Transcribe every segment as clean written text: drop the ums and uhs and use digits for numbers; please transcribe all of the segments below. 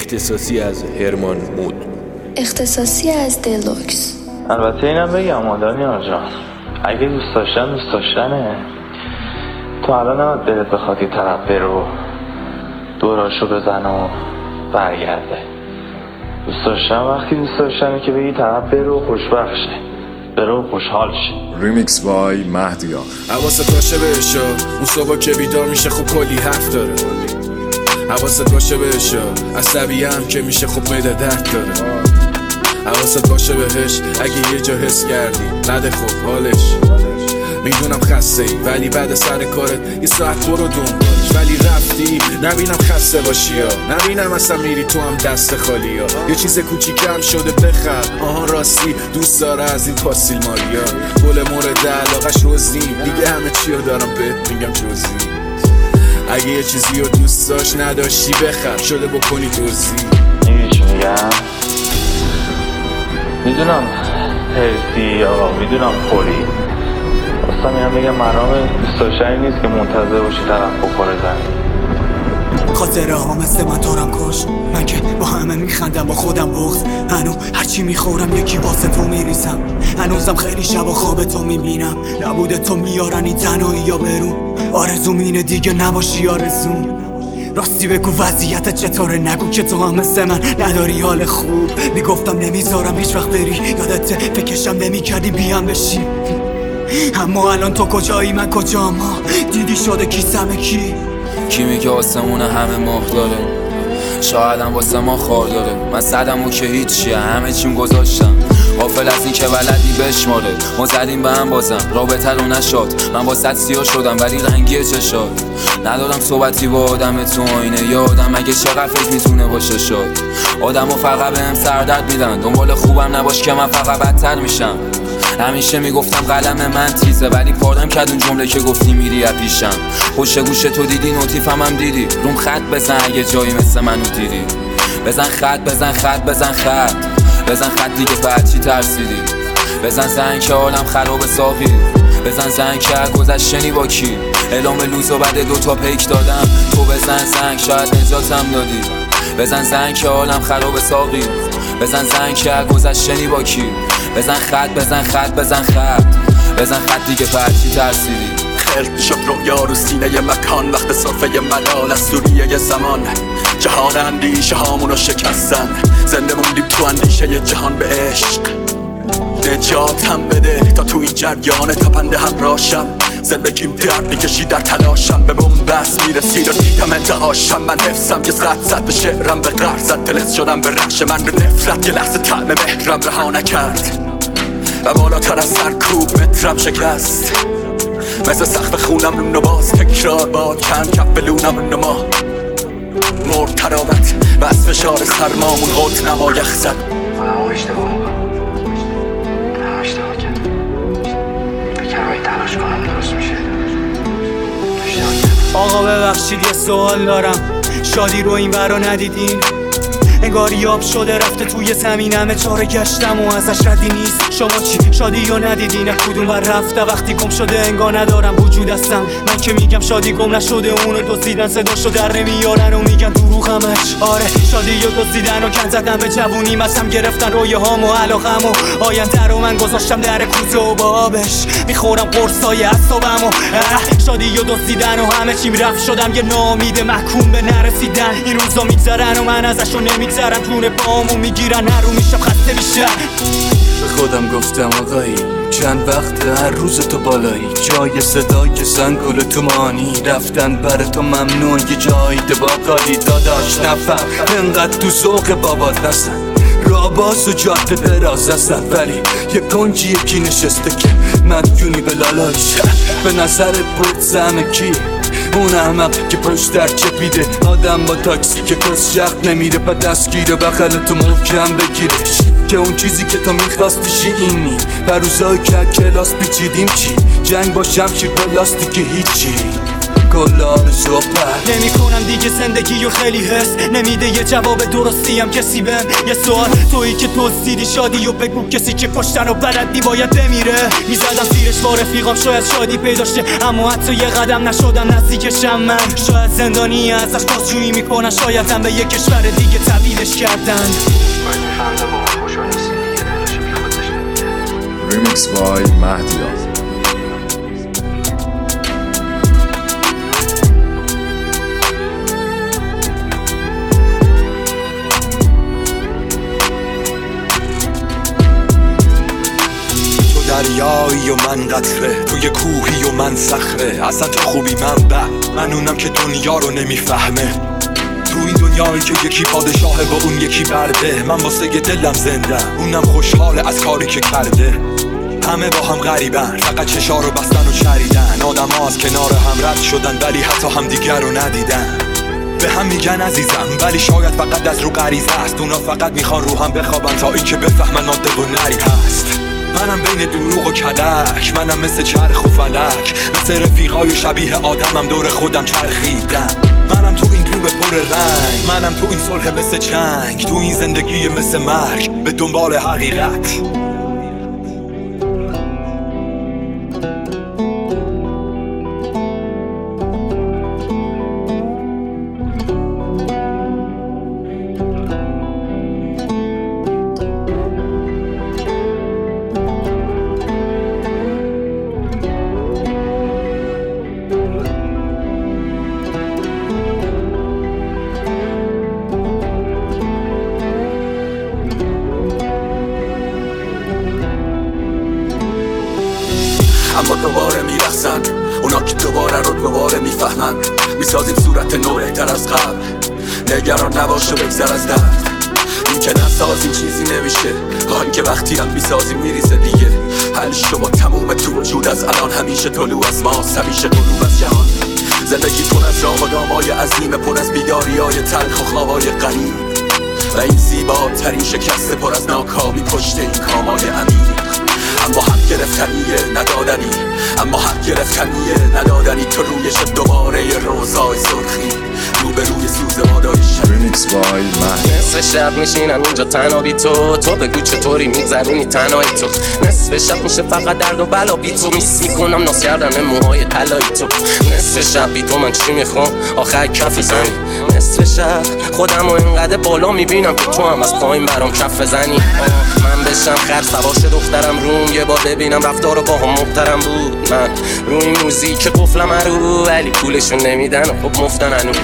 اختصاصی از هرمان مود. اختصاصی از دلوکس. البته اینم بگم دانیال جان، اگه دوست داشتنه تو الان نباید دلت بخواد یه طرف برو دوراشو بزن و برگرده. دوست داشتن وقتی دوست داشتنه که به یه طرف برو خوشبخت شه، برو خوشحال شه. ریمیکس بای مهدیار. حواست باشه بهش، اون صبح که بیدار میشه خب کلی حرف داره. حواست باشه بهش، عصبی هم که میشه خب میده درد داره. حواست باشه بهش اگه یه جا حس کردی نده خب حالش. میدونم خسته ای ولی بعد سر کارت یه ساعت برو دنبالش، ولی رفتی نبینم خسته باشی یا نبینم اصلا میری تو هم دست خالی یا یه چیز کوچیکم شده بخر. آها راستی دوست داره از این پاسیل ماریا، گل مورد علاقش روزی دیگه همه چی رو دارم بهت میگم جزی. اگه یه چیزی رو دوست داشت نداشتی بخر شده بکنی دوزی. میگیش میگم میدونم هرسی آقا، میدونم خوری اصلا میگم بگم مرام دوست داشتنی نیست که منتظر باشی طرف بخوره زنی. خاطره ها مثل من تارم کش، من که با همه میخندم با خودم بغض. هنو هرچی میخورم یکی واسه تو میریزم، هنوزم خیلی شب و خواب تو میبینم. نبوده تو میارن این تنهایی یا برون، آرزوم اینه دیگه نباشی آرزوم. راستی بگو وضعیت چطوره، نگو که تو هم مثل من نداری حال خوب. میگفتم نمیذارم هیچ وقت بری، یادت فکرشم نمیکردی بیام بشی. اما الان تو کجایی من کجام، دیدی شده کیسم کی میگه آسمون همه ماه داره، شاید هم واسه ما خار داره. من صدمو که هیچیه همه چیم گذاشتم، غافل از این که بلدی بشماره. ما زدیم به هم بازم رابطه رو نشاد، من با صد سیاه شدم ولی رنگی چشاد. ندادم صحبتی با آدم تو آینه، یادم اگه چقدر فکر میتونه باشه شاد. آدمو فقط بهم سردرد میدن، دنبال خوبم نباش که من فقط بدتر میشم. همیشه میگفتم قلم من تیزه ولی پاردم کرد اون جمله که گفتی میری پیشم. پشت گوش تو دیدی نوتیفم هم دیدی، روم خط بزن اگه جایی مثل منو دیدی. بزن خط بزن خط بزن خط بزن خط دیگه بعد چی ترسیدی. بزن زنگ که عالم خراب صافی، بزن زنگ که گذشتنی با کی. اعلام لوز و بعد دوتا پیک دادم، تو بزن زنگ شاید نجاتم دادی. بزن زنگ که عالم خراب ساقی، بزن زنگ که گذشتنی با کی. بزن خط بزن خط بزن خط بزن خط دیگه بعد چی ترسیدی. خرد شد رویا رو سینه مکان، وقت صرفه ملال از سوریه زمان. جهان اندیشه هامونو شکستن، زنده موندیم تو اندیشه جهان به عشق. نجاتم بده تا تو این جریان تپنده هم راشم. زندگیم درد میکشی در تلاشم، به بومبست میرسید و دیدم انتهاشم. من حفظم که زد به شعرم به قهر زد، تلس شدم به رخش من به نفرت. یه لحظه طعم مهرم رها نکرد و بالاتر از سرکوب مترم شکست. مثل سقف خونم رو باز تکرار باد کن کف لونم نما. مرد تراوت و از فشار سرمامون غلط نما یخ زد. اشتباه کرد، بکر باید تلاش کنم درست میشه. آقا ببخشید یه سوال دارم، شادی رو این برا ندیدین؟ انگار یاب شده رفته توی زمین، همه چاره گشتم و ازش ردی نیست. شما چی شادی رو ندیدین؟ کدوم بر رفته وقتی گم شده انگار ندارم وجود هستم. من که میگم شادی گم نشده، اونو دزدیدن صداشو در نمیارن و میگن دروغ همش. آره شادی رو دزدیدن و کن زدن به جوونی، مستم گرفتن رویه هام و علاقم و آینده رو من گذاشتم در کوزه و با آبش میخورم قرصای اعصابم و شادی رو دزدیدن و همه چیم رفت. شدم یه ناامید محکوم به نرسیدن. این روزا میگذرن و من ازشون نمیگذرم، جون پامو میگیرن هر رو میشم خسته میشم. به خودم گفتم آقایی چند وقت هر روز تو بالایی، جای صدای سنگل تو مانی رفتن بر تو ممنون. یه جایی دباقالی داداش نفر انقدر تو ذوق بابات نستن، راباز و جاده دراز هستن ولی یه کنجی یکی نشسته که مدیونی به لالایش. به نظرت پرزمه کی؟ اون احمق که پشت در چپیده، آدم با تاکسی که کس جخت نمیره و دستگیره بغل تو محکم بگیرش. که اون چیزی که تو میخواستیشی اینی، روزایی که کلاس پیچیدیم چی؟ جنگ با شمشیر با لاستیک هیچی. کلان صحبت نمی کنم دیگه زندگی و خیلی حس نمیده یه جواب درستیم کسی بهم یه سوال تویی که دزدیدی شادی و بگو کسی که کشتن و بلدی باید بمیره میزدم زیرش با رفیقام شاید شادی پیداشته اما حتی یه قدم نشدم نزدیکشم من شاید زندانی ازش بازجویی میکنن شاید هم به یه کشور دیگه تبدیلش کردن باید میفهمدم با من خوشحال نیستی دیگه دلش بی خودش نمیده ریمیکس بای مهدیان. دریایی و من قطره، توی کوهی و من صخره. اصلا تو خوبی من اونم که دنیا رو نمیفهمه. تو این دنیایی که یکی پادشاهه و اون یکی برده، من واسه دلم زنده اونم خوشحاله از کاری که کرده. همه با هم غریبن، فقط چشا رو بستن و چریدن. آدم ها از کنار هم رد شدن ولی حتی هم دیگر رو ندیدن. به هم میگن عزیزم ولی شاید فقط از رو غریزه است. اونا فقط میخوان رو هم بخوابن تا این که بفهمن ماده و نری هست. منم بین دروغ و کدک، منم مثل چرخ و فلک، مثل رفیقای شبیه آدمم دور خودم چرخیدم. منم تو این جوب پر رنگ، منم تو این صلح مثل جنگ، تو این زندگی مثل مرگ به دنبال حقیقت. اما دوباره میرخصن اونا که دوباره رو دوباره میفهمن. میسازیم صورت نو بهتر از قبل، نگران نباش و بگذر از درد. این که نسازیم چیزی نمیشه، این که وقتی هم میسازیم میریزه دیگه. حلش رو با تموم تو وجود از الان، همیشه طلوع از ماست، همیشه غروب از جهان. زندگی پر از راه و دامای عظیم، پر از بیداریای تلخ و خوابای غریب، و این زیباترین شکست پر از ناکامی پشت این کامای عمیق. اما حق گرفتنیه ندادنی، اما حق گرفتنیه ندادنی. تو رویش دوباره روزای سرخی، رو به روی سوز مادای شب. ریمیکس بای مهدیان. نصف شب میشینم اینجا تنها بی تو بگو چطوری میگذرونی تنهایی تو. نصف شب میشه فقط درد و بلا بی تو، میس میکنم ناس کردن موهای طلایی تو. نصف شب بی تو من چی میخوام آخر کف زنی. نصف شب خودم و اینقدر بالا میبینم که تو هم از پایین برام کف بزنی. من بشم خر سواش دخترم روم، یه بار ببینم رفتار با هم محترم بود. من روی موزیک قفلم رو ولی پولشون نمیدن و خب مفتن هنوز.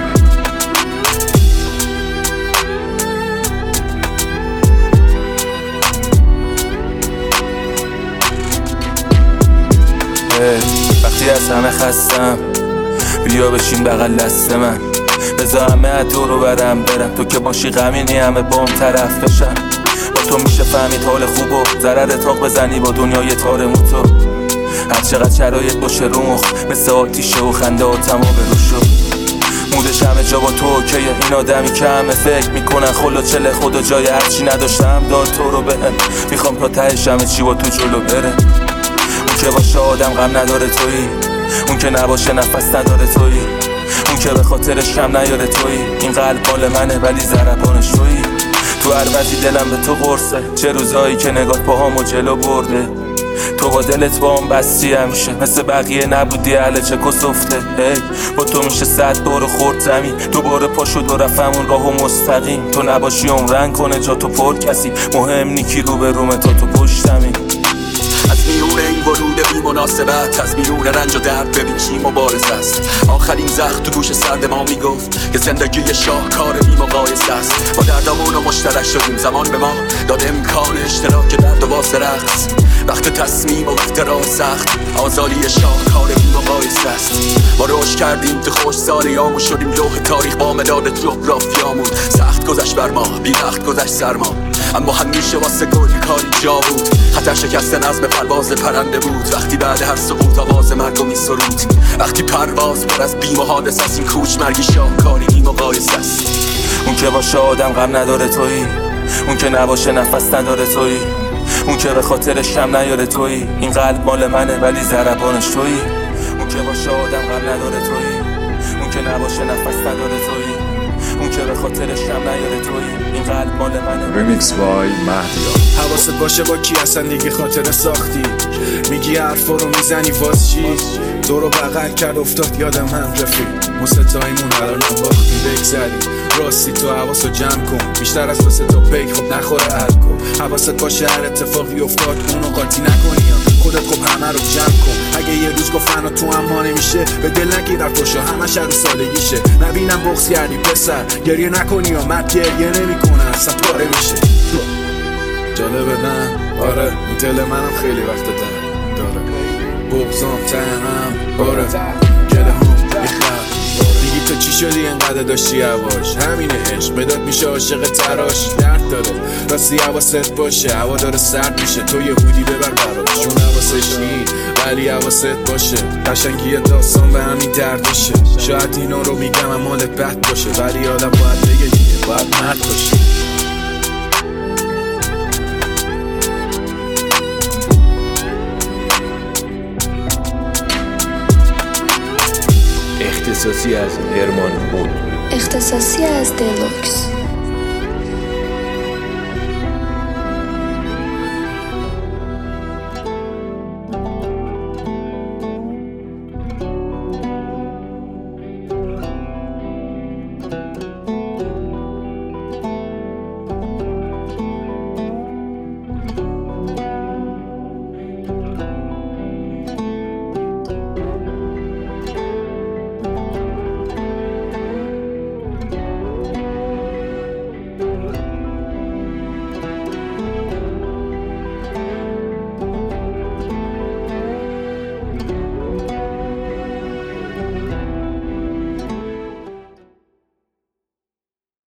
وقتی از همه خستم بیا بشین بغل دست من، بذار همه تو رو برم تو که باشی غمینی همه بام طرف بشن. با تو میشه فهمید حال خوب و ضرر تاق بزنی با دنیای تار موتو. هر چقدر شرایط باشه رو مخ مثل آتیشه و خنده و تمام روشو. مودش همه جا با تو اوکیه، این آدمی که همه فکر میکنن خلا چله خدا جای هرچی نداشتم داد تو رو بهم. میخوام تا تهش همه چی با تو جلو بره. اون که باشه آدم غم نداره تویی، اون که نباشه نفس نداره تویی، اون که به خاطرش کم نیاره تویی. این قلب مال منه ولی ضربانش تویی. تو هر وقتی دلم به تو قرصه، چه روزایی که نگاه پاهامو جلو برده. تو با دلت با هم بستی همیشه، مثل بقیه نبودی اهل چه کسفته. با تو میشه 100 بار خورد زمین، دوباره پا شد و رفت همون راهو مستقیم. تو نباشی عمرن کنه جا تو پر کسی، مهم نیکی رو به روم تا تو پشتمی. از میون این ورود بی مناسبت، از میون رنج و درد ببین چی مبارزه است. آخرین زخم تو گوش سرد ما میگفت که زندگی شاهکار بی مقایسه است. با دردامون و مشترک شدیم، زمان به ما داد امکان اشتراک درد و واسه رقص. وقت تصمیم و وقت راه سخت، آزادی شاهکار بی مقایسه است. ما رشد کردیم تو خوش سالیامون، شدیم لوح تاریخ با مداد جغرافیامون. سخت گذشت بر ما، بی وقت گذشت سرما، اما همیشه واسه گل کاری جا بود. خطر شکست نظم پرواز پرنده بود، وقتی بعد هر سقوط آواز مرگ می سرود. وقتی پرواز پر از بیم و حادث است، این کوچ مرگی شاهکاری بی مقایسه است. اون که باشه آدم غم نداره تویی، اون که نباشه نفس نداره تویی، اون که به خاطرش کم نیاره تویی. این قلب مال منه ولی ضربانش تویی. اون که که باشه آدم غم نداره تویی، اون که نباشه نفس نداره تویی، اون که به خاطرش کم نیاره تویی، این قلب مال منه. ریمیکس بای مهدی. حواست باشه با کی اصلا دیگه خاطره ساختی، میگی حرفا رو میزنی واس چی، دورو بغل کرد افتاد یادم هم رفیق، ما ستایمون الانم باختیم بگذریم، راستی تو حواسو جمع کن، بیشتر از واسه تا پیک خب نخوره الکل، حواست باشه هر اتفاقی افتاد اونو قاطی نکنی، خودت خب همه رو جمع کن، اگه یه روز گفتن و تو هم ما نمیشه به دل نگیر رفتاشا همش رو سادگیشه، نبینم بغض کردی پسر گریه نکنی یا مرد گریه نمیکنه اصلا پاره میشه. جالبه نه؟ آره این دل منم خیلی وقت داره بغضام تنم باره گله هم میخواد، دیگی تو چی شدی انقدر داشتی هواش، همینه عشق بداد میشه عاشق تراش، درد داره راستی حواست باشه هوا داره سرد میشه، تو یه هودی ببر براش، چون حواسش نی ولی حواست باشه، قشنگی داستان به همین دردشه، شاید اینا رو میگم هم مالت بد باشه ولی آدم باید بگه دیگه باید مرد باشه. اختصاصی از هرمان مود. اختصاصی از دلوکس.